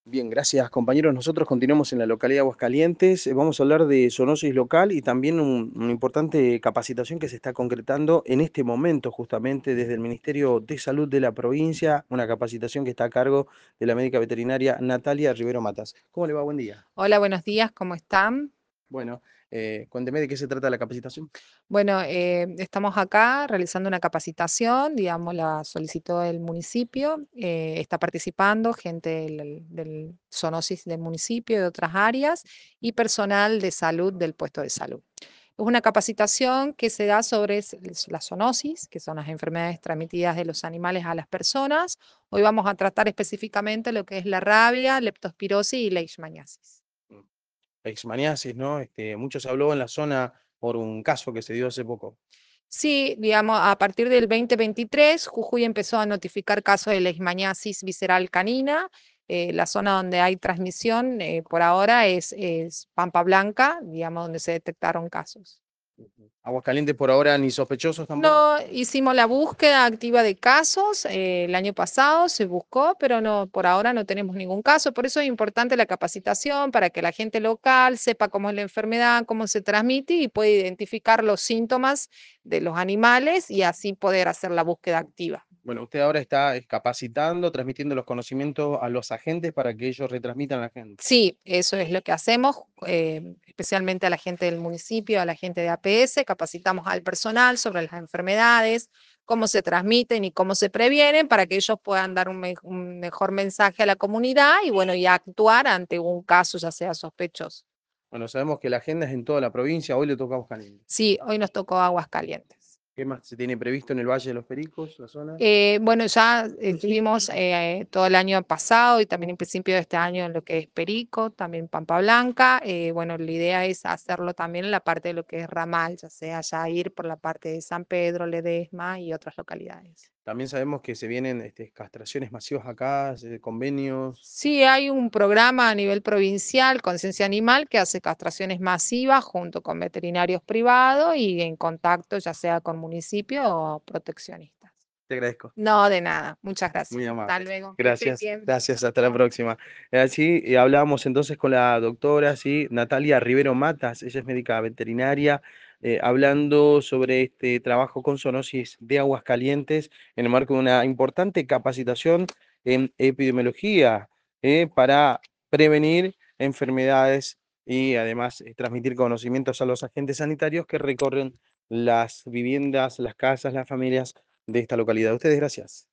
Bien, gracias compañeros. Nosotros continuamos en la localidad de Aguascalientes. Vamos a hablar de zoonosis local y también una importante capacitación que se está concretando en este momento justamente desde el Ministerio de Salud de la provincia, una capacitación que está a cargo de la médica veterinaria Natalia Rivero Matas. ¿Cómo le va? Buen día. Hola, buenos días, ¿cómo están? Bueno, cuénteme de qué se trata la capacitación. Bueno, estamos acá realizando una capacitación, digamos, la solicitó el municipio, está participando gente del zoonosis del municipio, de otras áreas y personal de salud del puesto de salud. Es una capacitación que se da sobre la zoonosis, que son las enfermedades transmitidas de los animales a las personas. Hoy vamos a tratar específicamente lo que es la rabia, leptospirosis y leishmaniasis. Mm. Leishmaniasis, ¿no? Mucho se habló en la zona por un caso que se dio hace poco. Sí, digamos, a partir del 2023, Jujuy empezó a notificar casos de leishmaniasis visceral canina. La zona donde hay transmisión por ahora es Pampa Blanca, digamos, donde se detectaron casos. Ujú. Aguascalientes por ahora ni sospechosos tampoco. No hicimos la búsqueda activa de casos, el año pasado se buscó, pero no, por ahora no tenemos ningún caso. Por eso es importante la capacitación para que la gente local sepa cómo es la enfermedad, cómo se transmite y pueda identificar los síntomas de los animales y así poder hacer la búsqueda activa. Bueno, usted ahora está capacitando, transmitiendo los conocimientos a los agentes para que ellos retransmitan a la gente. Sí, eso es lo que hacemos, especialmente a la gente del municipio, a la gente de APS, capacitamos al personal sobre las enfermedades, cómo se transmiten y cómo se previenen para que ellos puedan dar un mejor mensaje a la comunidad y bueno, y actuar ante un caso ya sea sospechoso. Bueno, sabemos que la agenda es en toda la provincia, hoy le toca a Aguascalientes. Sí, hoy nos tocó Aguascalientes. ¿Qué más se tiene previsto en el Valle de los Pericos, la zona? Bueno, ya estuvimos todo el año pasado y también en principio de este año en lo que es Perico, también Pampa Blanca. Bueno, la idea es hacerlo también en la parte de lo que es Ramal, ya sea ya ir por la parte de San Pedro, Ledesma y otras localidades. También sabemos que se vienen castraciones masivas acá, convenios. Sí, hay un programa a nivel provincial, Conciencia Animal, que hace castraciones masivas junto con veterinarios privados y en contacto ya sea con municipios o proteccionistas. Te agradezco, No, de nada. Muchas gracias. muy Hasta amable. luego. Que estés Gracias, bien. gracias, hasta la próxima. Así hablábamos entonces con la doctora, ¿sí? Natalia Rivero Matas, ella es médica veterinaria, hablando sobre este trabajo con zoonosis de Aguascalientes en el marco de una importante capacitación en epidemiología, para prevenir enfermedades y además transmitir conocimientos a los agentes sanitarios que recorren las viviendas, las casas, las familias de esta localidad. A ustedes, gracias.